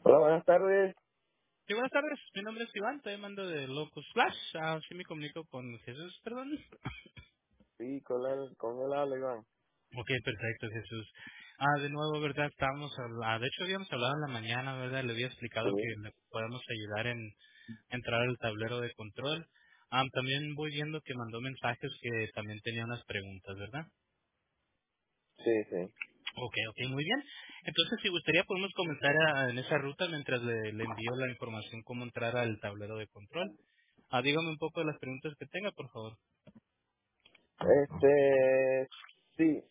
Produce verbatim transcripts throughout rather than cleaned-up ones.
Hola, buenas tardes. Sí, buenas tardes. Mi nombre es Iván. Estoy llamando de Locus Flash. Ah, sí me comunico con Jesús, perdón. Sí, con él, con él habla Iván. Ok, perfecto, Jesús. Ah, de nuevo, ¿verdad? Estábamos hablando, de hecho habíamos hablado en la mañana, ¿verdad? Le había explicado que Sí, le podemos ayudar en entrar al tablero de control. Ah, también voy viendo que mandó mensajes que también tenía unas preguntas, ¿verdad? sí, sí. Ok, ok, muy bien. Entonces, si gustaría, podemos comenzar a- en esa ruta mientras le, le envío la información cómo entrar al tablero de control. Ah, dígame un poco de las preguntas que tenga, por favor. Este, sí.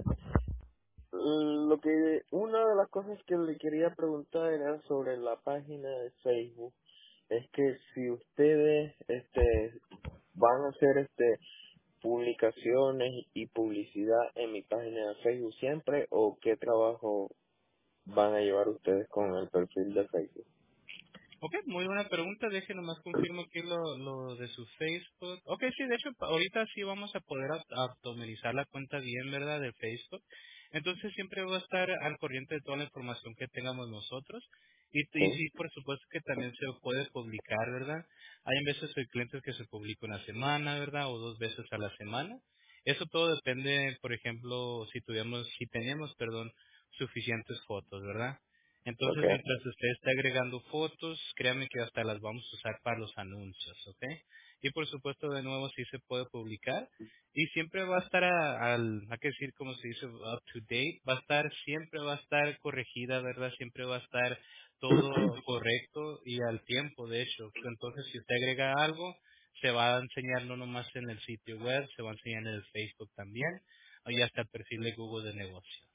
Lo que, una de las cosas que le quería preguntar era sobre la página de Facebook. Es que si ustedes, este, van a hacer, este, publicaciones y publicidad en mi página de Facebook siempre, o qué trabajo van a llevar ustedes con el perfil de Facebook. Ok, muy buena pregunta. Deje nomás confirmo aquí lo, lo de su Facebook. Ok, sí, de hecho, pa- ahorita sí vamos a poder aut- automatizar la cuenta bien, ¿verdad? De Facebook. Entonces siempre va a estar al corriente de toda la información que tengamos nosotros. Y, y Sí, sí, por supuesto que también se puede publicar, ¿verdad? Hay veces hay clientes que se publica una semana, ¿verdad? O dos veces a la semana. Eso todo depende, por ejemplo, si tuviéramos, si teníamos, perdón, suficientes fotos, ¿verdad? ok. Entonces, mientras usted esté agregando fotos, créame que hasta las vamos a usar para los anuncios, ¿ok? Y por supuesto, de nuevo, sí se puede publicar. Y siempre va a estar a- al, hay que decir, como se dice, up to date. Va a estar, siempre va a estar corregida, ¿verdad? Siempre va a estar todo correcto y al tiempo, de hecho. Entonces, si usted agrega algo, se va a enseñar no nomás en el sitio web, se va a enseñar en el Facebook también, y hasta el perfil de Google de negocio.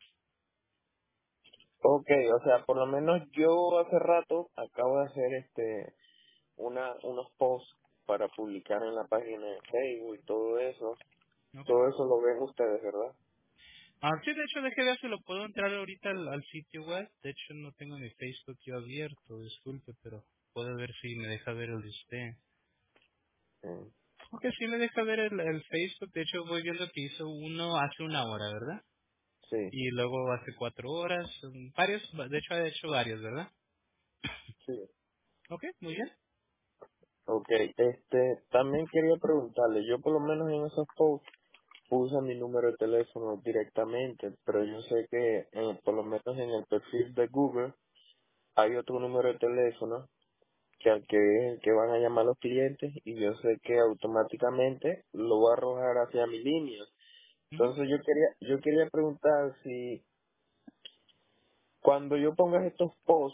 Ok, o sea, por lo menos yo hace rato acabo de hacer este una unos posts para publicar en la página de Facebook y todo eso. ¿Ok? Todo eso lo ven ustedes, ¿verdad? Ah, sí, de hecho, déjeme ver si lo puedo entrar ahorita al, al sitio web. De hecho, no tengo mi Facebook yo abierto, disculpe, pero puedo ver si me deja ver el de usted. Sí. Ok, sí me deja ver el, el Facebook. De hecho, voy viendo que hizo uno hace una hora, ¿verdad? Sí, Y luego hace cuatro horas, mm, varios, de hecho, ha hecho varios, ¿verdad? sí. Ok, muy bien. Ok, este, también quería preguntarle, yo por lo menos en esos posts puse mi número de teléfono directamente, pero yo sé que eh, por lo menos en el perfil de Google hay otro número de teléfono que al que es el que van a llamar los clientes y yo sé que automáticamente lo va a arrojar hacia mi línea. Ujú. Entonces yo quería yo quería preguntar si cuando yo ponga estos posts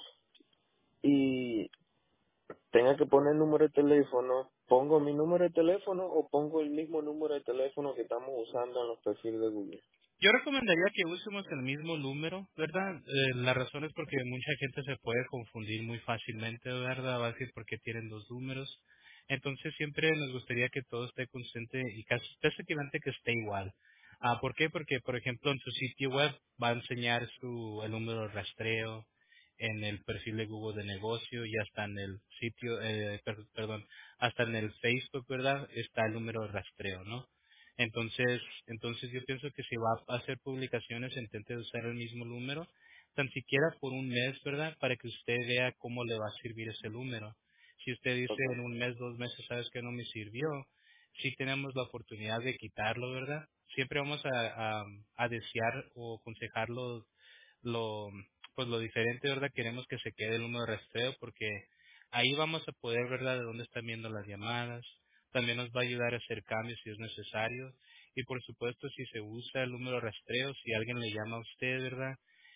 y tenga que poner el número de teléfono, pongo mi número de teléfono o pongo el mismo número de teléfono que estamos usando en los perfiles de Google. Yo recomendaría que usemos el mismo número, ¿verdad? Eh, la razón es porque mucha gente se puede confundir muy fácilmente, ¿verdad? Va a decir porque tienen dos números. Entonces siempre nos gustaría que todo esté consciente y casi prácticamente que esté igual. Ah, ¿por qué? Porque, por ejemplo, en su sitio web va a enseñar su, el número de rastreo, en el perfil de Google de negocio y hasta en el sitio, eh, per- perdón, hasta en el Facebook, ¿verdad? Está el número de rastreo, ¿no? Entonces, entonces yo pienso que si va a hacer publicaciones, intente usar el mismo número, tan siquiera por un mes, ¿verdad? Para que usted vea cómo le va a servir ese número. Si usted dice Ok. en un mes, dos meses, sabes que no me sirvió, sí tenemos la oportunidad de quitarlo, ¿verdad? Siempre vamos a, a, a desear o aconsejarlo lo, pues lo diferente, ¿verdad? Queremos que se quede el número de rastreo porque ahí vamos a poder, ¿verdad?, de dónde están viendo las llamadas. También nos va a ayudar a hacer cambios si es necesario. Y por supuesto, si se usa el número de rastreo, si alguien le llama a usted, ¿verdad?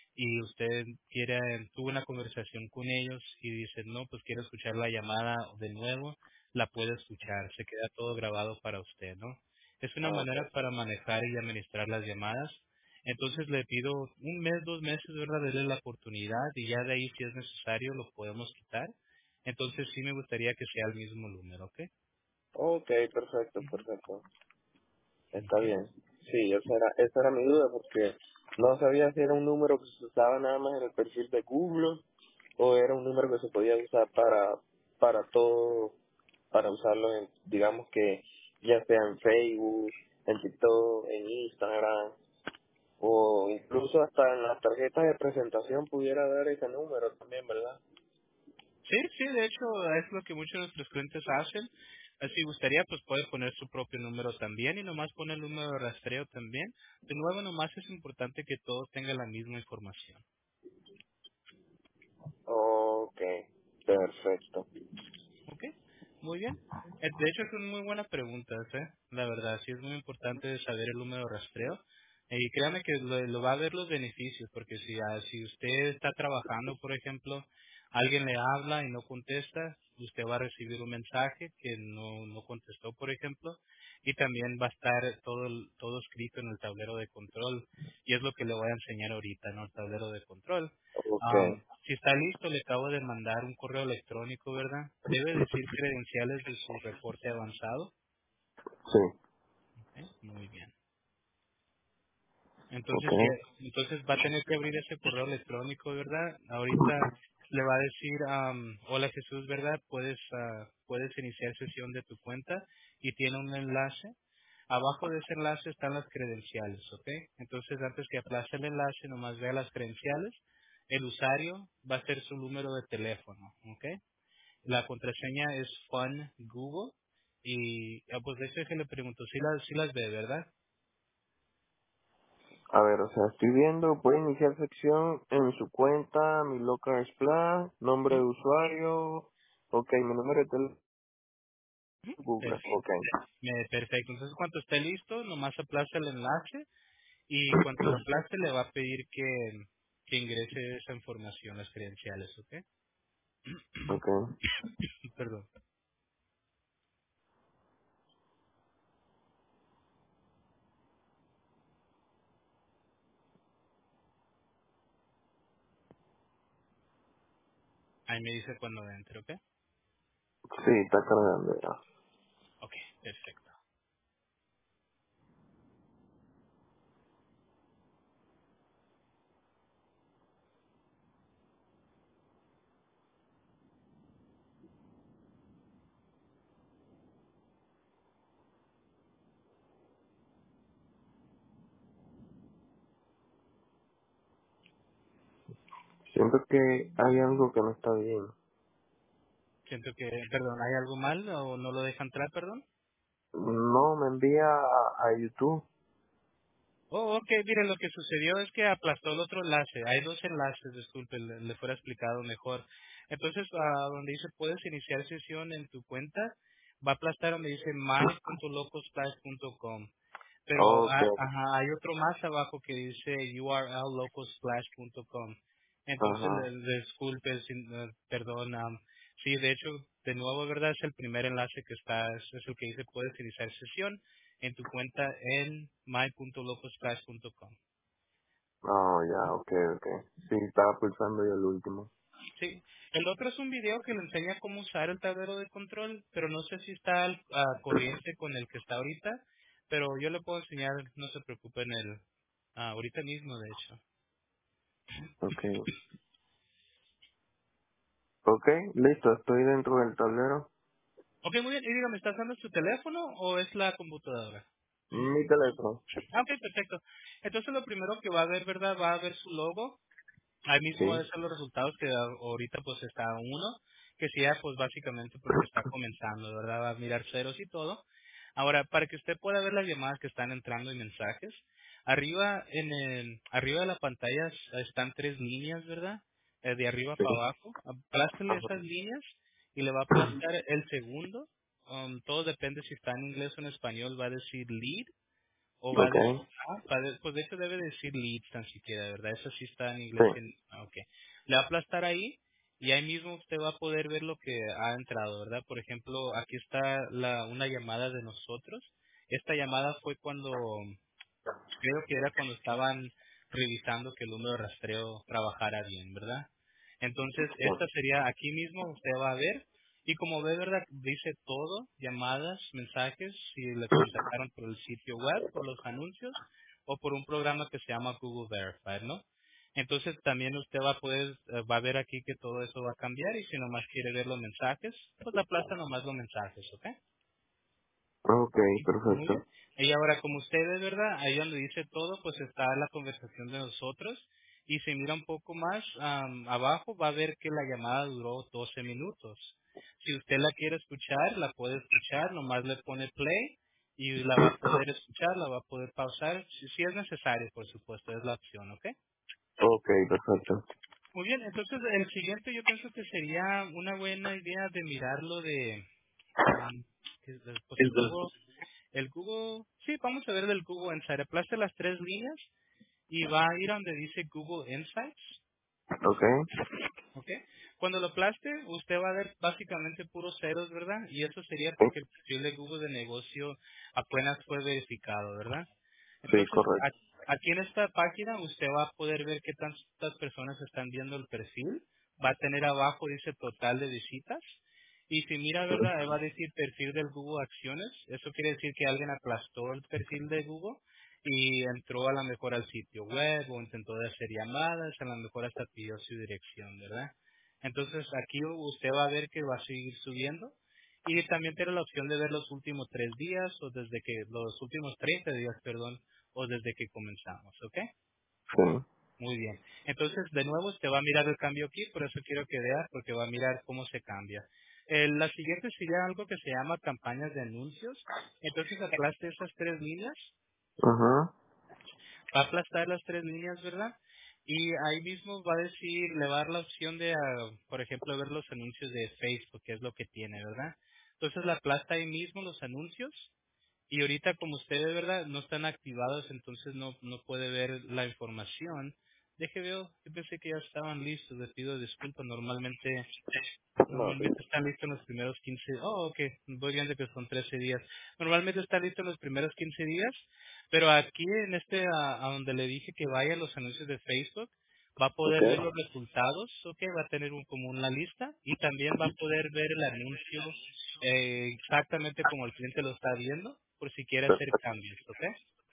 Y usted quiere, tuvo una conversación con ellos y dice, no, pues quiero escuchar la llamada de nuevo, la puede escuchar, se queda todo grabado para usted, ¿no? Es una Ah, ok. manera para manejar y administrar las llamadas. Entonces le pido un mes, dos meses, ¿verdad? Darle la oportunidad y ya de ahí, si es necesario, lo podemos quitar. Entonces sí me gustaría que sea el mismo número, ¿ok? Ok, perfecto, perfecto. Está Ok. bien. Sí, esa era, esa era mi duda porque no sabía si era un número que se usaba nada más en el perfil de Google o era un número que se podía usar para para todo, para usarlo en, digamos que ya sea en Facebook, en TikTok, en Instagram o incluso hasta en las tarjetas de presentación pudiera dar ese número también, ¿verdad? Sí, sí, de hecho es lo que muchos de nuestros clientes hacen. Eh, Si gustaría, pues puede poner su propio número también y nomás pone el número de rastreo también. De nuevo, nomás es importante que todos tengan la misma información. Ok, perfecto. Ok, muy bien. Eh, De hecho, son muy buenas preguntas, ¿eh? La verdad, sí es muy importante saber el número de rastreo. Eh, Y créame que lo, lo va a ver los beneficios, porque si, ah, si usted está trabajando, por ejemplo, alguien le habla y no contesta, usted va a recibir un mensaje que no, no contestó, por ejemplo, y también va a estar todo, el- todo escrito en el tablero de control. Y es lo que le voy a enseñar ahorita, ¿no? El tablero de control. Ok, Am, si está listo, le acabo de mandar un correo electrónico, ¿verdad? Debe decir credenciales de su reporte avanzado. sí, ¿Ok? Muy bien. ok. Entonces, sí, entonces va a tener que abrir ese correo electrónico, ¿verdad? Ahorita le va a decir, am, hola Jesús, ¿verdad? Puedes, ah, puedes iniciar sesión de tu cuenta y tiene un enlace. Abajo de ese enlace están las credenciales, ¿ok? Entonces, antes que aplace el enlace, nomás vea las credenciales. El usuario va a ser su número de teléfono, ¿ok? La contraseña es Fun Google y ah, pues de hecho que le pregunto si las, si las ve, ¿verdad? A ver, o sea, estoy viendo, puede iniciar sección en su cuenta, mi local splash, nombre de Ujú, usuario, ok, mi número de teléfono, ujú. Google, Perfecto. ok. Eh, perfecto. Entonces, cuando esté listo, nomás aplaza el enlace y cuando lo aplace le va a pedir que, que ingrese esa información, las credenciales, ¿ok? Ok, Perdón. Ahí me dice cuando entre, ¿ok? sí, está cargando ya. Ok, perfecto. Siento que hay algo que no está bien. Siento que, perdón, ¿hay algo mal o no lo deja entrar, perdón? No, me envía a, a YouTube. Oh, ok, mire, lo que sucedió es que aplastó el otro enlace. Hay dos enlaces, disculpe, le, le fuera explicado mejor. Entonces, ah, donde dice puedes iniciar sesión en tu cuenta, va a aplastar donde dice my punto locosplash punto com. Pero Ok, ah, ajá, hay otro más abajo que dice U R L locosplash punto com. Entonces, ajá. le, le disculpe, sin- eh, perdón. am, sí, de hecho, de nuevo, ¿verdad? Es el primer enlace que está, es, es el que dice puedes iniciar sesión en tu cuenta en my punto locosplash punto com. Oh, ya, ok, ok. Sí, estaba pulsando yo el último. Sí, el otro es un video que le enseña cómo usar el tablero de control, pero no sé si está al a corriente con el que está ahorita, pero yo le puedo enseñar, no se preocupe, en el, ah, ahorita mismo, de hecho. Ok. Ok, listo, estoy dentro del tablero. Ok, muy bien, y dígame, ¿está usando su teléfono o es la computadora? Mi teléfono. Ah, ok, perfecto. Entonces lo primero que va a ver, ¿verdad? Va a ver su logo. Ahí mismo van a Sí, ser los resultados que a- ahorita pues está uno, que sea pues básicamente porque está comenzando, ¿verdad? Va a mirar ceros y todo. Ahora, para que usted pueda ver las llamadas que están entrando y mensajes, arriba en el, arriba de la pantalla s- están tres líneas, ¿verdad? Eh, de arriba sí. para abajo. Aplástele Ajá. esas líneas y le va a aplastar el segundo. Um, todo depende si está en inglés o en español, va a decir lead o va a Ok, decir, ah, va de- pues de hecho debe decir leads tan siquiera, ¿verdad? Eso sí está en sí. inglés. y En, ah, ok. Le va a aplastar ahí y ahí mismo usted va a poder ver lo que ha entrado, ¿verdad? Por ejemplo, aquí está la, una llamada de nosotros. Esta llamada fue cuando creo que era cuando estaban revisando que el número de rastreo trabajara bien, ¿verdad? Entonces, esta sería aquí mismo, usted va a ver, y como ve, ¿verdad? Dice todo, llamadas, mensajes, si le contactaron por el sitio web, por los anuncios, o por un programa que se llama Google Verify, ¿no? Entonces, también usted va a poder, eh, va a ver aquí que todo eso va a cambiar, y si nomás quiere ver los mensajes, pues aplasta nomás los mensajes, ¿ok? Ok, Muy perfecto. bien. Y ahora, como ustedes, ¿verdad? Ahí donde dice todo, pues está la conversación de nosotros. y si mira un poco más am, abajo va a ver que la llamada duró doce minutos. Si usted la quiere escuchar, la puede escuchar, nomás le pone play y la va a poder escuchar, la va a poder pausar, si, si es necesario, por supuesto, es la opción, ¿ok? Ok, perfecto. Muy bien, entonces el siguiente yo pienso que sería una buena idea de mirarlo de, am, que es de- pues Es el del- Google, el Google, sí, vamos a ver del Google Insight, aplaste las tres líneas y va a ir a donde dice Google Insights. Ok, ¿Ok? Cuando lo aplaste, usted va a ver básicamente puros ceros, ¿verdad? Y eso sería sí, porque el perfil de Google de negocio apenas fue verificado, ¿verdad? sí, Entonces, correcto. a- aquí en esta página usted va a poder ver qué tantas personas están viendo el perfil. Va a tener abajo, dice total de visitas. Y si mira, Sí, ¿verdad? Ahí va a decir perfil del Google Acciones. Eso quiere decir que alguien aplastó el perfil de Google y entró a lo mejor al sitio web o intentó de hacer llamadas, a lo mejor hasta pidió su dirección, ¿verdad? Entonces aquí usted va a ver que va a seguir subiendo y también tiene la opción de ver los últimos tres días o desde que, los últimos treinta días, perdón, o desde que comenzamos, ¿ok? sí. Muy bien. Entonces, de nuevo, usted va a mirar el cambio aquí, por eso quiero que vea, porque va a mirar cómo se cambia. Eh, la siguiente sería algo que se llama campañas de anuncios. Entonces, aplaste esas tres líneas, Ajá, va a aplastar las tres líneas, ¿verdad? Y ahí mismo va a decir, le va a dar la opción de, ah, por ejemplo, ver los anuncios de Facebook, que es lo que tiene, ¿verdad? Entonces, la aplasta ahí mismo los anuncios. Y ahorita como ustedes, ¿verdad? No están activados, entonces no, no puede ver la información. Deje veo, yo pensé que ya estaban listos, les pido disculpas. Normalmente no, sí. Normalmente está listo en los primeros quince. Oh, ok. Voy viendo que son trece días. Normalmente está listo en los primeros quince días, pero aquí en este, a, a donde le dije que vaya a los anuncios de Facebook, va a Ok, poder ver los resultados, ok, va a tener un, como una lista y también va a poder ver el anuncio eh, exactamente como el cliente lo está viendo, por si quiere hacer perfecto. cambios, ok.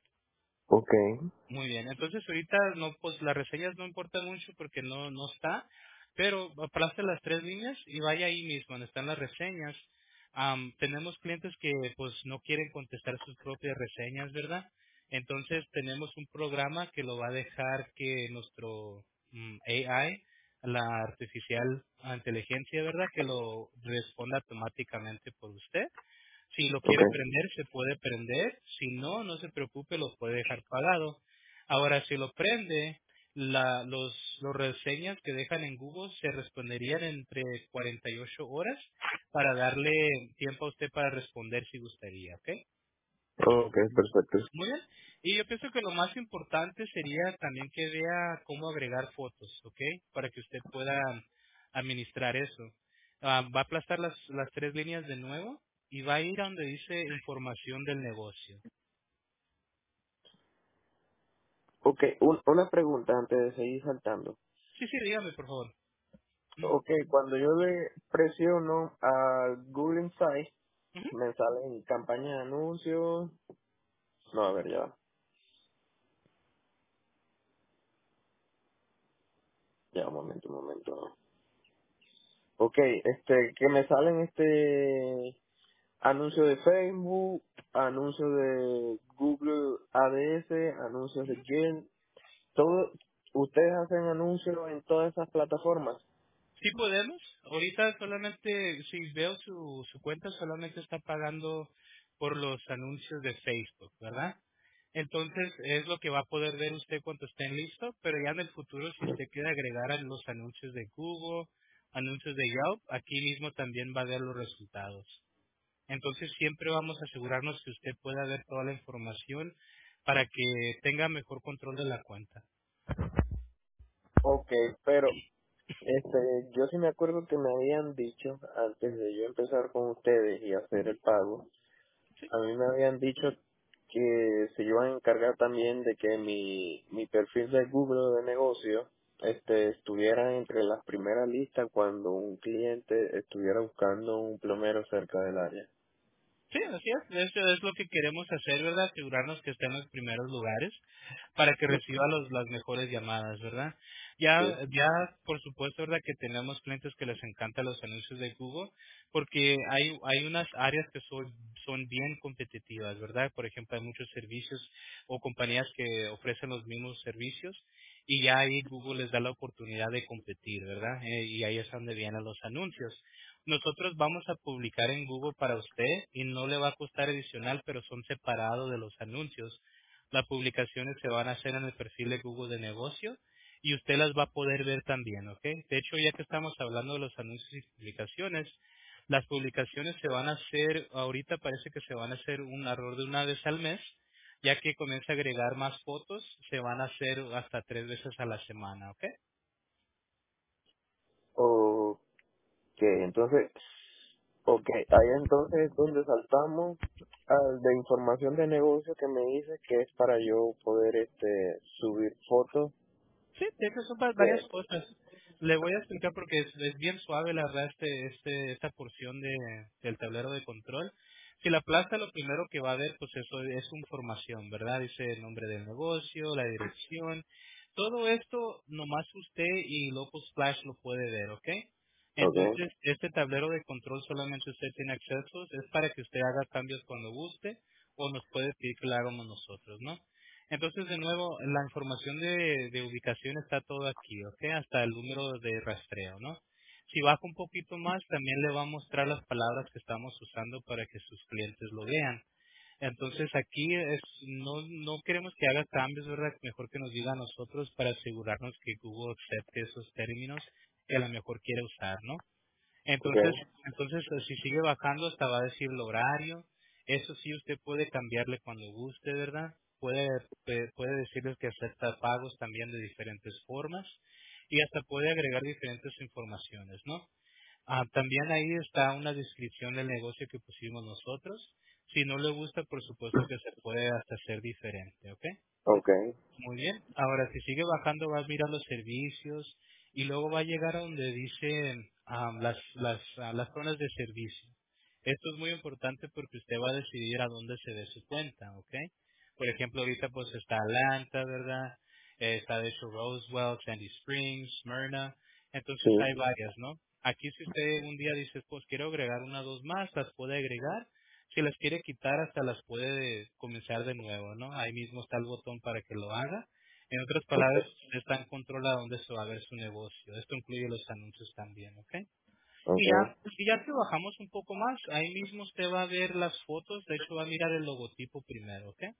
Ok, Muy bien, entonces ahorita no, pues las reseñas no importan mucho porque no, no está, pero aplaste las tres líneas y vaya ahí mismo donde están las reseñas. Am, tenemos clientes que pues no quieren contestar sus propias reseñas, ¿verdad? Entonces tenemos un programa que lo va a dejar que nuestro mm, A I, la artificial inteligencia, ¿verdad? Que lo responda automáticamente por usted. Si lo ok. quiere prender, se puede prender. Si no, no se preocupe, lo puede dejar pagado. Ahora, si lo prende, la, los, los reseñas que dejan en Google se responderían entre cuarenta y ocho horas para darle tiempo a usted para responder si gustaría, ¿ok? Ok, perfecto. Muy bien. Y yo pienso que lo más importante sería también que vea cómo agregar fotos, ¿ok? Para que usted pueda administrar eso. Ah, va a aplastar las, las tres líneas de nuevo y va a ir a donde dice información del negocio. Ok, un- una pregunta antes de seguir saltando. Sí, sí, dígame, por favor. Mm, Ok, cuando yo le presiono a Google Insight, ujú. me salen campañas de anuncios. No, a ver, ya. va. Ya, un momento, un momento. Ok, este, que me salen este anuncios de Facebook, anuncios de Google A D S, anuncios de Gen. Todo, ustedes hacen anuncios en todas esas plataformas. Sí podemos. Ahorita solamente, si veo su, su cuenta, solamente está pagando por los anuncios de Facebook, ¿verdad? Entonces es lo que va a poder ver usted cuando estén listos, pero ya en el futuro si usted quiere agregar a los anuncios de Google, anuncios de Yelp, aquí mismo también va a ver los resultados. Entonces siempre vamos a asegurarnos que usted pueda ver toda la información para que tenga mejor control de la cuenta. Ok, pero este, yo sí me acuerdo que me habían dicho antes de yo empezar con ustedes y hacer el pago, Sí. a mí me habían dicho que se iban a encargar también de que mi, mi perfil de Google de negocio este estuviera entre las primeras listas cuando un cliente estuviera buscando un plomero cerca del área. Sí, así es. Eso es lo que queremos hacer, ¿verdad? Asegurarnos que esté en los primeros lugares para que reciba los, las mejores llamadas, ¿verdad? Ya, Sí. ya, por supuesto, ¿verdad? Que tenemos clientes que les encantan los anuncios de Google porque hay, hay unas áreas que son, son bien competitivas, ¿verdad? Por ejemplo, hay muchos servicios o compañías que ofrecen los mismos servicios y ya ahí Google les da la oportunidad de competir, ¿verdad? Eh, y ahí es donde vienen los anuncios. Nosotros vamos a publicar en Google para usted y no le va a costar adicional, pero son separados de los anuncios. Las publicaciones se van a hacer en el perfil de Google de negocio y usted las va a poder ver también, ¿ok? De hecho, ya que estamos hablando de los anuncios y publicaciones, las publicaciones se van a hacer, ahorita parece que se van a hacer un error de una vez al mes, ya que comienza a agregar más fotos, se van a hacer hasta tres veces a la semana, ¿ok? Ok, entonces, ok, ahí entonces es donde saltamos al de información de negocio que me dice que es para yo poder este subir fotos Sí, de hecho son va- varias de... cosas. Le voy a explicar porque es, es bien suave la verdad este, este, esta porción de, del tablero de control. Si la plaza lo primero que va a ver pues eso es información, ¿verdad? Dice el nombre del negocio, la dirección. Todo esto nomás usted y Local Splash lo puede ver, ¿ok? Ok, Entonces este tablero de control solamente usted tiene acceso, es para que usted haga cambios cuando guste o nos puede pedir que lo hagamos nosotros, ¿no? Entonces, de nuevo, la información de, de ubicación está todo aquí, ¿ok? Hasta el número de rastreo, ¿no? Si baja un poquito más, también le va a mostrar las palabras que estamos usando para que sus clientes lo vean. Entonces, aquí es, no, no queremos que haga cambios, ¿verdad? Mejor que nos diga a nosotros para asegurarnos que Google acepte esos términos que a lo mejor quiere usar, ¿no? ok, Entonces, entonces eh, si sigue bajando hasta va a decir el horario. Eso sí usted puede cambiarle cuando guste, ¿verdad? Puede, puede, puede decirles que acepta pagos también de diferentes formas y hasta puede agregar diferentes informaciones, ¿no? Ah, también ahí está una descripción del negocio que pusimos nosotros. Si no le gusta, por supuesto que se puede hasta hacer diferente, ¿ok? ok, Muy bien. Ahora, si sigue bajando, va a mirar los servicios y luego va a llegar a donde dice am, las, las, a las zonas de servicio. Esto es muy importante porque usted va a decidir a dónde se dé su cuenta, ¿ok? Por ejemplo, ahorita pues está Atlanta, ¿verdad? Eh, está de hecho Roswell, Sandy Springs, Smyrna. Entonces sí, hay varias, ¿no? Aquí si usted un día dice, pues quiero agregar una o dos más, las puede agregar. Si las quiere quitar, hasta las puede comenzar de nuevo, ¿no? Ahí mismo está el botón para que lo haga. En otras ok, palabras, usted está en control a dónde se va a ver su negocio. Esto incluye los anuncios también, ¿ok? Y ok, ya, y ya que bajamos un poco más, ahí mismo usted va a ver las fotos, de hecho va a mirar el logotipo primero, ¿ok?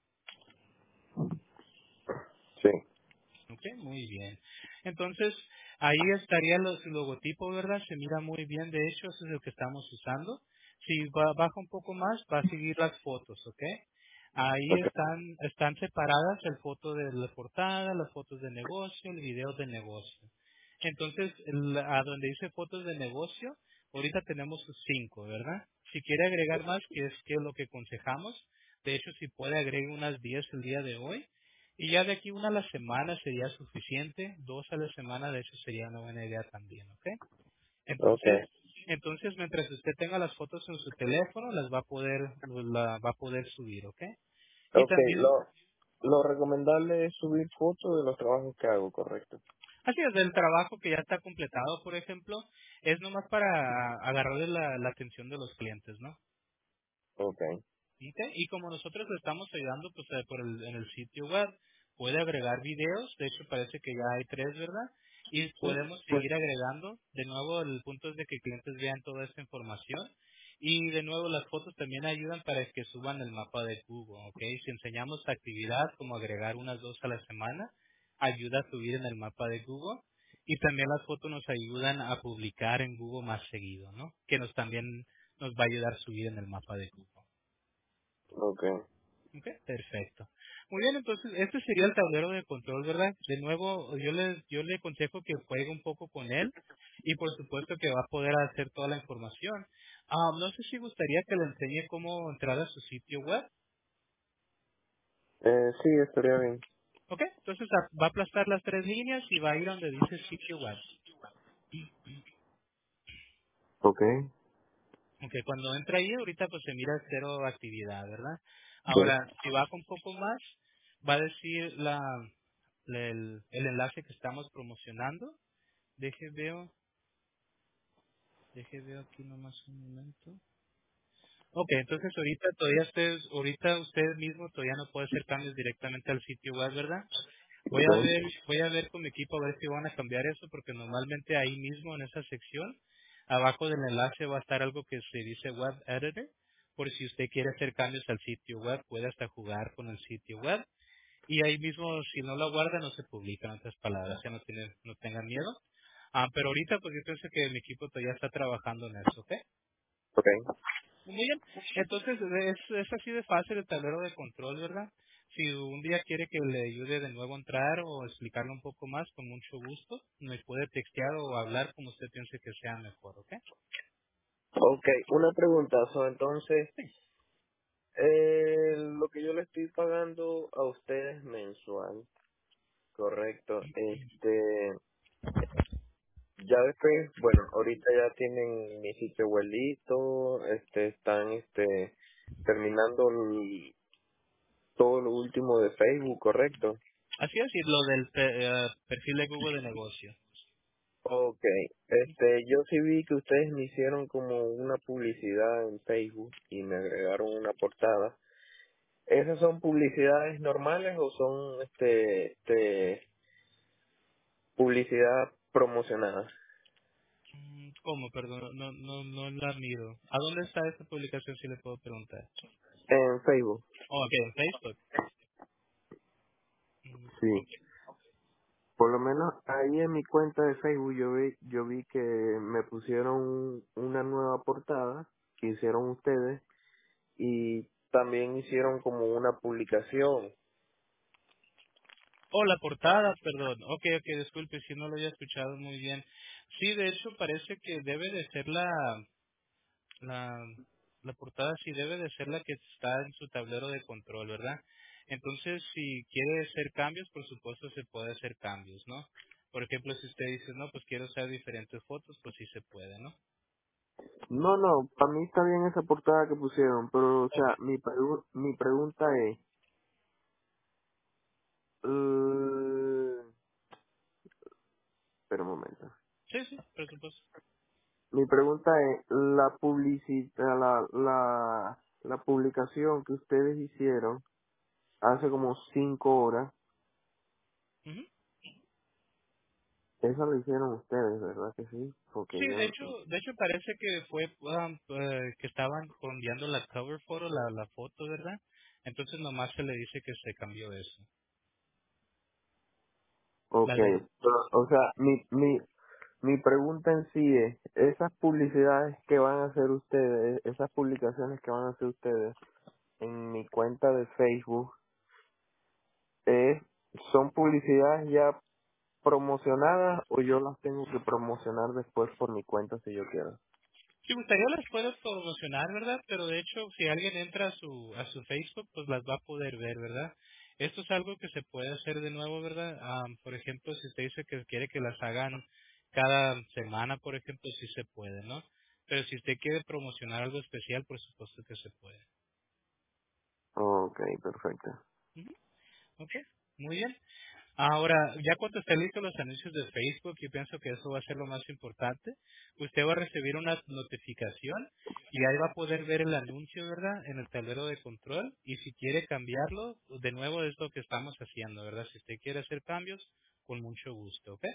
sí, Ok, muy bien. Entonces, ahí estaría los- el logotipo, ¿verdad? Se mira muy bien, de hecho, ese es el que estamos usando. Si ba- baja un poco más, va a seguir las fotos, ¿ok? Ahí ok, están, están separadas el foto de la portada, las fotos de negocio, el video de negocio. Entonces, el- a donde dice fotos de negocio, ahorita tenemos cinco, ¿verdad? Si quiere agregar más, que es que es lo que aconsejamos, de hecho, si puede agregue unas diez el día de hoy, y ya de aquí una a la semana sería suficiente, dos a la semana de hecho sería una buena idea también, ¿ok? ok, Entonces, entonces mientras usted tenga las fotos en su teléfono, las va a poder, la va a poder subir, ¿ok? Y ok, también, lo, lo recomendable es subir fotos de los trabajos que hago, correcto. así es, el trabajo que ya está completado, por ejemplo, es nomás para agarrarle la, la atención de los clientes, ¿no? Ok, ¿Ok? Y como nosotros le estamos ayudando pues eh, por el, en el sitio web, puede agregar videos, de hecho parece que ya hay tres, ¿verdad? Y sí, podemos seguir agregando. De nuevo, el punto es de que clientes vean toda esta información. Y de nuevo, las fotos también ayudan para que suban el mapa de Google, ¿ok? Si enseñamos actividad como agregar unas dos a la semana, ayuda a subir en el mapa de Google. Y también las fotos nos ayudan a publicar en Google más seguido, ¿no? Que nos también nos va a ayudar a subir en el mapa de Google. ok, Ok, perfecto. Muy bien, entonces este sería el tablero de control, ¿verdad? De nuevo, yo le, yo le aconsejo que juegue un poco con él y por supuesto que va a poder hacer toda la información. Ah, no sé si gustaría que le enseñe cómo entrar a su sitio web. eh, sí, estaría bien, Ok, entonces a- va a aplastar las tres líneas y va a ir donde dice sitio web. ok, Ok, cuando entra ahí, ahorita pues se mira cero actividad, ¿verdad? sí, Ahora, si baja un poco más, va a decir la, el, el enlace que estamos promocionando. Deje veo, deje veo aquí nomás un momento. Ok, entonces ahorita todavía usted, ahorita usted mismo todavía no puede hacer cambios directamente al sitio web, ¿verdad? Voy a Ok. ver, voy a ver con mi equipo a ver si van a cambiar eso, porque normalmente ahí mismo en esa sección, abajo del enlace va a estar algo que se dice Web Editor, por si usted quiere hacer cambios al sitio web, puede hasta jugar con el sitio web. Y ahí mismo, si no lo guarda, no se publica, en otras palabras, ya no, tiene, no tengan miedo. Ah, pero ahorita, pues yo pienso que mi equipo todavía está trabajando en eso, ¿ok? Ok. Muy bien. Entonces, es, es así de fácil el tablero de control, ¿verdad? Si un día quiere que le ayude de nuevo a entrar o explicarle un poco más, con mucho gusto, me puede textear o hablar como usted piense que sea mejor, ¿ok? Ok, una pregunta. So, entonces, eh, lo que yo le estoy pagando a ustedes mensual, correcto. Este, ya después, bueno, ahorita ya tienen mi sitio web listo, este, están, este, terminando el- todo lo último de Facebook, correcto. Así es, y lo del pe- eh, perfil de Google de negocio. Ok, este, yo sí vi que ustedes me hicieron como una publicidad en Facebook y me agregaron una portada. ¿Esas son publicidades normales o son este, este publicidad promocionada? Mm, ¿Cómo? Perdón, no, no, no la miro. ¿A dónde está esta publicación, si le puedo preguntar? En Facebook. Oh, ok, en Facebook. Mm, Sí. ok. Por lo menos ahí en mi cuenta de Facebook yo vi, yo vi que me pusieron una nueva portada que hicieron ustedes y también hicieron como una publicación. Oh, la portada, perdón. Ok, ok, disculpe si no lo había escuchado muy bien. Sí, de hecho parece que debe de ser la, la, la portada, sí debe de ser la que está en su tablero de control, ¿verdad? Entonces, si quiere hacer cambios, por supuesto se puede hacer cambios, ¿no? Por ejemplo, si usted dice, no, pues quiero usar diferentes fotos, pues sí se puede, ¿no? No, no, para mí está bien esa portada que pusieron, pero o Ok. sea, mi, pregu- mi pregunta es, eh, espera un momento. Sí, sí, por supuesto. Mi pregunta es, la publicidad, la, la, la publicación que ustedes hicieron hace como cinco horas, Ujú. esa la hicieron ustedes, ¿verdad que sí? Porque Sí, de yo, hecho, de hecho parece que fue um, eh, que estaban cambiando la cover photo, la, la foto, ¿verdad? Entonces nomás se le dice que se cambió eso. La okay, de, pero, o sea, mi, mi, mi pregunta en sí es, esas publicidades que van a hacer ustedes, esas publicaciones que van a hacer ustedes en mi cuenta de Facebook, es, ¿son publicidades ya promocionadas o yo las tengo que promocionar después por mi cuenta si yo quiero? si gustaría las puedo promocionar, ¿verdad? Pero de hecho, si alguien entra a su a su Facebook, pues las va a poder ver, ¿verdad? Esto es algo que se puede hacer de nuevo, ¿verdad? Am, por ejemplo, si usted dice que quiere que las hagan cada semana, por ejemplo, sí se puede, ¿no? Pero si usted quiere promocionar algo especial, por supuesto que se puede. Ok, perfecto. Ujú. Ok, muy bien. Ahora, ya cuando estén listos los anuncios de Facebook, yo pienso que eso va a ser lo más importante. Usted va a recibir una notificación y ahí va a poder ver el anuncio, ¿verdad? En el tablero de control. Y si quiere cambiarlo, de nuevo es lo que estamos haciendo, ¿verdad? Si usted quiere hacer cambios, con mucho gusto, ¿ok?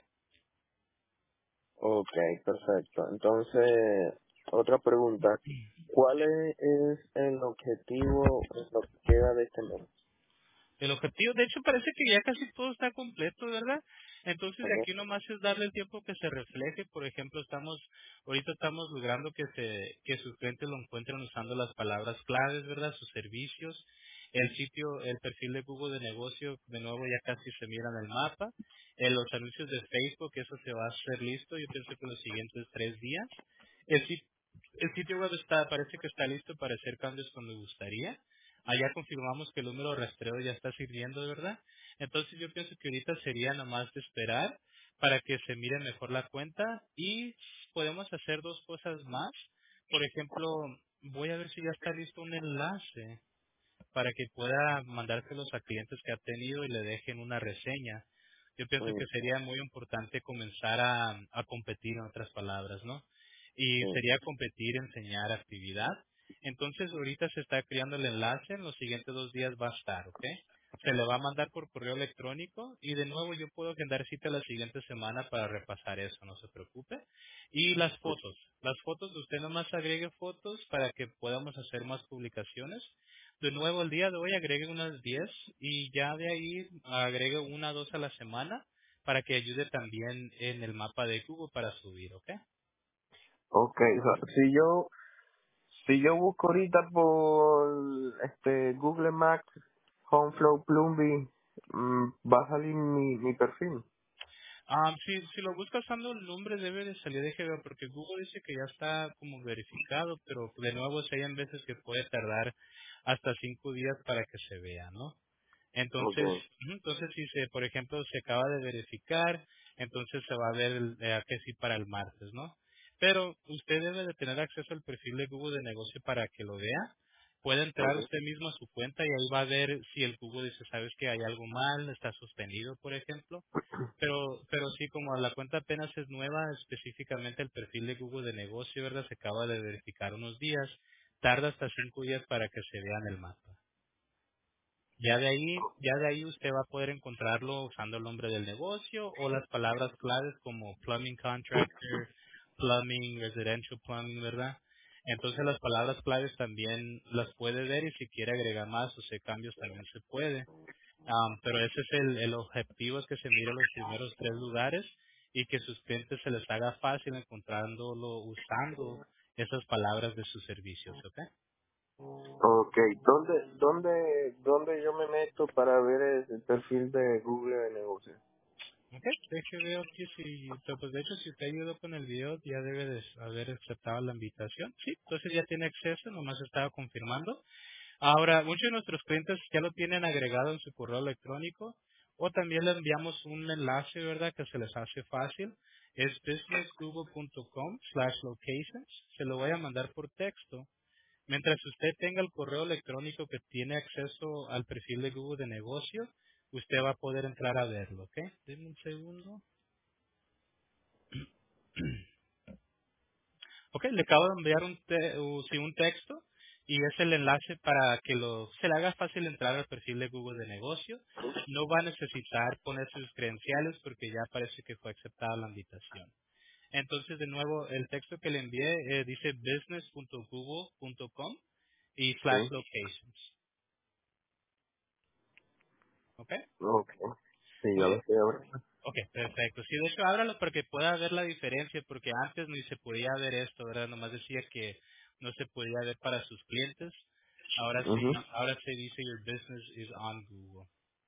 Ok, perfecto. Entonces, otra pregunta. ¿Cuál es, es el objetivo en lo que queda de este mes? El objetivo, de hecho, parece que ya casi todo está completo, ¿verdad? Entonces, Ok. aquí nomás es darle el tiempo que se refleje. Por ejemplo, estamos, ahorita estamos logrando que se, que sus clientes lo encuentren usando las palabras claves, ¿verdad? Sus servicios. El sitio, el perfil de Google de negocio, de nuevo ya casi se mira en el mapa. En los anuncios de Facebook, eso se va a hacer listo, yo pienso que en los siguientes tres días. El, sit- el sitio web está, parece que está listo para hacer cambios cuando gustaría. Allá confirmamos que el número de rastreo ya está sirviendo, ¿verdad? Entonces yo pienso que ahorita sería nada más de esperar para que se mire mejor la cuenta y podemos hacer dos cosas más. Por ejemplo, voy a ver si ya está listo un enlace para que pueda mandárselos a clientes que ha tenido y le dejen una reseña. Yo pienso Mm, que sería muy importante comenzar a, a competir, en otras palabras, ¿no? Y sí. sería competir, enseñar actividad. Entonces, ahorita se está creando el enlace, en los siguientes dos días va a estar, ¿ok? Se le va a mandar por correo electrónico y de nuevo yo puedo agendar cita la siguiente semana para repasar eso, no se preocupe. Y las fotos. Las fotos, usted nomás agregue fotos para que podamos hacer más publicaciones. De nuevo, el día de hoy agregue unas diez y ya de ahí agregue una o dos a la semana para que ayude también en el mapa de Google para subir, ¿ok? Ok, o sea, si yo, si yo busco ahorita por este Google Maps, Homeflow Plumbing, mm, va a salir mi, mi perfil. Ah, si, si lo buscas usando el nombre debe de salir de G B, porque Google dice que ya está como verificado, pero de nuevo si hay en veces que puede tardar hasta cinco días para que se vea, ¿no? Ok, Entonces, ujú, entonces si se, por ejemplo, se acaba de verificar, entonces se va a ver el- eh, que sí para el martes, ¿no? Pero usted debe de tener acceso al perfil de Google de negocio para que lo vea. Puede entrar ok, usted mismo a su cuenta y ahí va a ver si el Google dice, sabes que hay algo mal, está suspendido, por ejemplo. Pero, pero sí, como la cuenta apenas es nueva, específicamente el perfil de Google de negocio, ¿verdad? Se acaba de verificar unos días. Tarda hasta cinco días para que se vea en el mapa. Ya de ahí, ya de ahí usted va a poder encontrarlo usando el nombre del negocio o las palabras claves como plumbing contractor, plumbing, residential plumbing, ¿verdad? Entonces las palabras claves también las puede ver y si quiere agregar más o hacer cambios también se puede. Am, pero ese es el, el objetivo, es que se mire los primeros tres lugares y que sus clientes se les haga fácil encontrándolo usando esas palabras de sus servicios, ¿ok? ok. ¿Dónde, dónde, dónde yo me meto para ver el, el perfil de Google de negocio? Ok, deje veo aquí si, pero, pues de hecho si usted ayudó con el video ya debe de haber aceptado la invitación. Sí, entonces ya tiene acceso, nomás estaba confirmando. Ahora, muchos de nuestros clientes ya lo tienen agregado en su correo electrónico o también le enviamos un enlace, ¿verdad? Que se les hace fácil. Es businessgoogle.com slash locations. Se lo voy a mandar por texto. Mientras usted tenga el correo electrónico que tiene acceso al perfil de Google de negocio, usted va a poder entrar a verlo, ¿ok? Denme un segundo. Ok, le acabo de enviar un, te- u- sí, un texto y es el enlace para que lo, se le haga fácil entrar al perfil de Google de negocio. No va a necesitar poner sus credenciales porque ya parece que fue aceptada la invitación. Entonces, de nuevo, el texto que le envié eh, dice business punto google punto com y Sí. slash locations. ¿Ok? Ok. Sí, Muy ya lo bien. estoy abriendo. Ok, perfecto. Sí, de hecho, ábralo para que pueda ver la diferencia, porque antes ni se podía ver esto, ¿verdad? Nomás decía que no se podía ver para sus clientes. Ahora Ujú. sí, ahora se dice your business is on Google.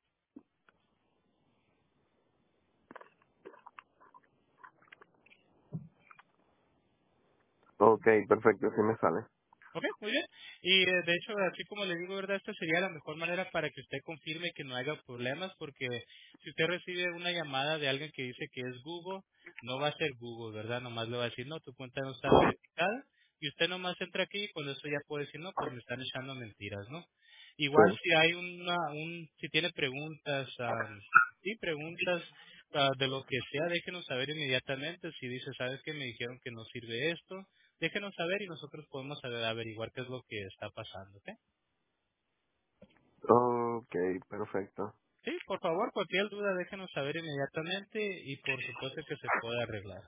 Ok, perfecto, sí me sale. Ok, muy bien. Y eh, de hecho, así como le digo, ¿verdad? Esta sería la mejor manera para que usted confirme que no haya problemas, porque si usted recibe una llamada de alguien que dice que es Google, no va a ser Google, ¿verdad? Nomás le va a decir, no, tu cuenta no está verificada, y usted nomás entra aquí y con eso ya puede decir, no, pues me están echando mentiras, ¿no? Igual Sí. si hay una, un, si tiene preguntas, am, sí, preguntas ah, de lo que sea, déjenos saber inmediatamente. Si dice, ¿sabes qué? Me dijeron que no sirve esto, déjenos saber y nosotros podemos saber- averiguar qué es lo que está pasando, ¿ok? Ok, perfecto. Sí, por favor, cualquier duda déjenos saber inmediatamente y por supuesto que se puede arreglar.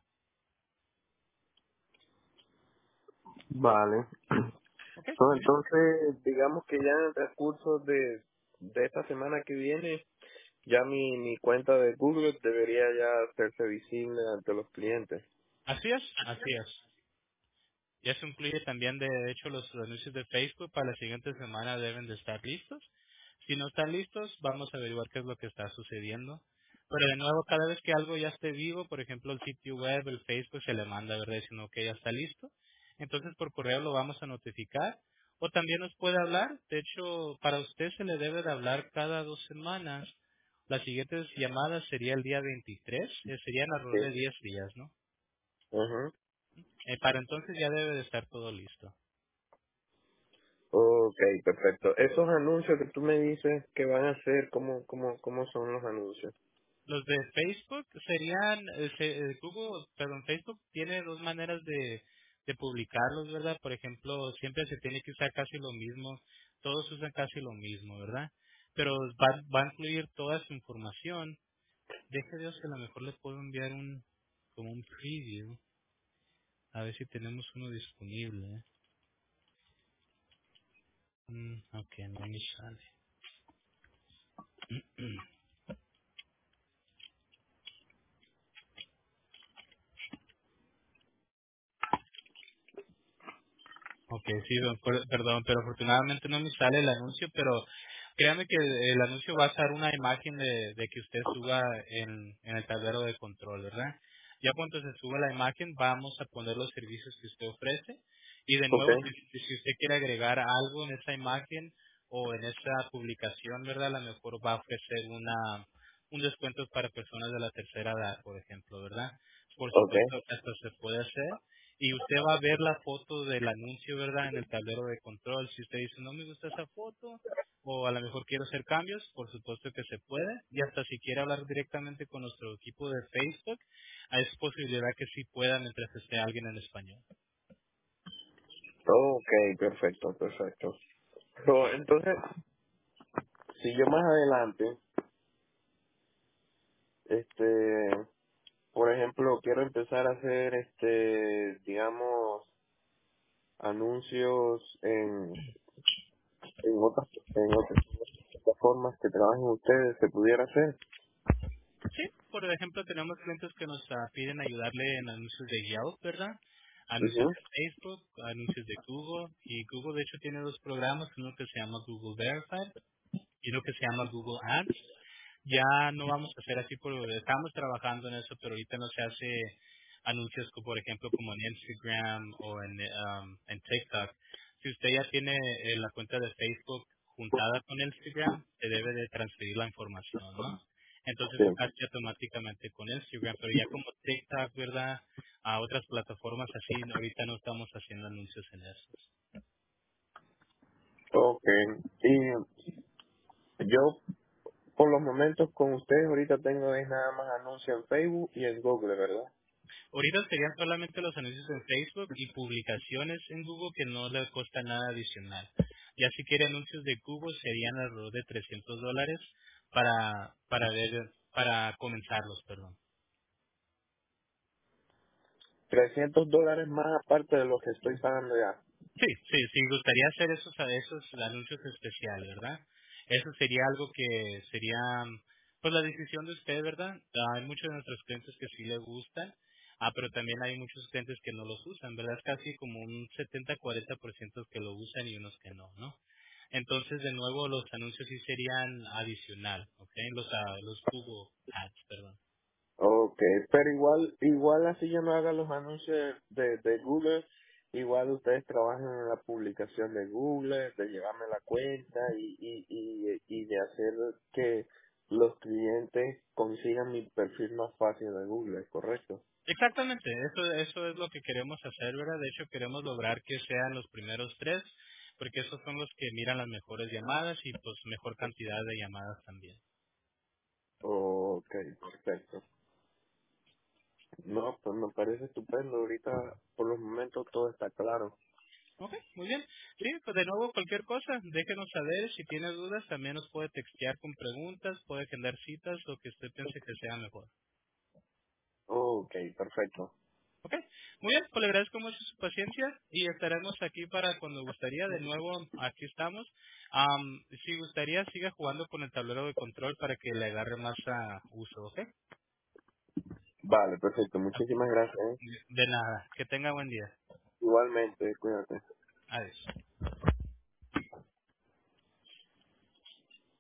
Vale. ¿Ok? So, Muy bien. entonces, digamos que ya en el transcurso de, de esta semana que viene, ya mi, mi cuenta de Google debería ya hacerse visible ante los clientes. Así es, así es. Ya se incluye también, de hecho, los anuncios de Facebook para la siguiente semana deben de estar listos. Si no están listos, vamos a averiguar qué es lo que está sucediendo. Pero de nuevo, cada vez que algo ya esté vivo, por ejemplo, el sitio web, el Facebook, se le manda, ¿verdad? Diciendo que ya está listo. Entonces, por correo lo vamos a notificar. O también nos puede hablar. De hecho, para usted se le debe de hablar cada dos semanas. Las siguientes llamadas sería el día veintitrés. eh, serían alrededor de Sí. diez días, ¿no? Ajá. Eh, para entonces ya debe de estar todo listo. Ok, perfecto. Esos anuncios que tú me dices que van a hacer, ¿cómo, cómo, cómo son los anuncios? Los de Facebook serían, eh, se- eh, Google, perdón, Facebook tiene dos maneras de, de publicarlos, ¿verdad? Por ejemplo, siempre se tiene que usar casi lo mismo, todos usan casi lo mismo, ¿verdad? pero va, va a incluir toda su información. Deje Dios que a lo mejor le puedo enviar un, como un preview, a ver si tenemos uno disponible. Mm, ok, no me sale. Ok, sí, don- per- perdón, pero afortunadamente no me sale el anuncio, pero créame que el anuncio va a ser una imagen de, de que usted suba en, en el tablero de control, ¿verdad? Ya cuando se suba la imagen vamos a poner los servicios que usted ofrece y de Ok, nuevo si, si usted quiere agregar algo en esa imagen o en esa publicación, ¿verdad? A lo mejor va a ofrecer una un descuento para personas de la tercera edad, por ejemplo, ¿verdad? Por ok, supuesto, esto se puede hacer y usted va a ver la foto del anuncio, ¿verdad? En el tablero de control. Si usted dice, no me gusta esa foto, o a lo mejor quiero hacer cambios, por supuesto que se puede. Y hasta si quiere hablar directamente con nuestro equipo de Facebook, es posibilidad que sí pueda mientras esté alguien en español. ok, perfecto, perfecto. So, entonces, si yo más adelante, este, por ejemplo, quiero empezar a hacer, este, digamos, anuncios en, en otras, en otras plataformas que trabajen ustedes, ¿se pudiera hacer? Sí, por ejemplo, tenemos clientes que nos ah, piden ayudarle en anuncios de Yelp, ¿verdad? Anuncios Mhm. de Facebook, anuncios de Google. Y Google, de hecho, tiene dos programas, uno que se llama Google Verified y uno que se llama Google Ads. Ya no vamos a hacer así, por, estamos trabajando en eso, pero ahorita no se hace anuncios, como, por ejemplo, como en Instagram o en, um, en TikTok. Si usted ya tiene eh, la cuenta de Facebook juntada con Instagram, se debe de transferir la información, ¿no? Entonces Sí. se hace automáticamente con Instagram, pero ya como TikTok, ¿verdad? A otras plataformas así, ahorita no estamos haciendo anuncios en esos. Ok. Y yo, por los momentos con ustedes, ahorita tengo es nada más anuncios en Facebook y en Google, ¿verdad? Ahorita serían solamente los anuncios en Facebook y publicaciones en Google que no le cuesta nada adicional. Ya si quiere anuncios de Google serían alrededor de trescientos dólares para, para ver, para comenzarlos, perdón. Trescientos dólares más aparte de lo que estoy pagando ya. Sí, sí, sí, gustaría hacer esos, esos anuncios especiales, ¿verdad? Eso sería algo que sería, pues la decisión de usted, ¿verdad? Ah, Hay muchos de nuestros clientes que sí le gustan, ah, pero también hay muchos clientes que no los usan, ¿verdad? Es casi como un setenta cuarenta por ciento que lo usan y unos que no, ¿no? Entonces, de nuevo, los anuncios sí serían adicional, ¿ok? Los, ah, los Google Ads, perdón. Ok, pero igual, igual así yo no haga los anuncios de, de Google, igual ustedes trabajan en la publicación de Google, de llevarme la cuenta y, y, y, y de hacer que los clientes consigan mi perfil más fácil de Google, ¿correcto? Exactamente, eso, eso es lo que queremos hacer, ¿verdad? De hecho, queremos lograr que sean los primeros tres, porque esos son los que miran las mejores llamadas y pues mejor cantidad de llamadas también. Ok, perfecto. No, pues me parece estupendo. Ahorita, por los momentos, todo está claro. Ok, muy bien. Sí, pues de nuevo cualquier cosa, déjenos saber. Si tiene dudas, también nos puede textear con preguntas, puede agendar citas, lo que usted piense que sea mejor. Ok, perfecto. Ok, muy bien, pues le agradezco mucho su paciencia y estaremos aquí para cuando gustaría. De nuevo, aquí estamos. Am, si gustaría, siga jugando con el tablero de control para que le agarre más a uso, ¿ok? Vale, perfecto. Muchísimas gracias. ¿eh? De nada. Que tenga buen día. Igualmente, cuídate. Adiós.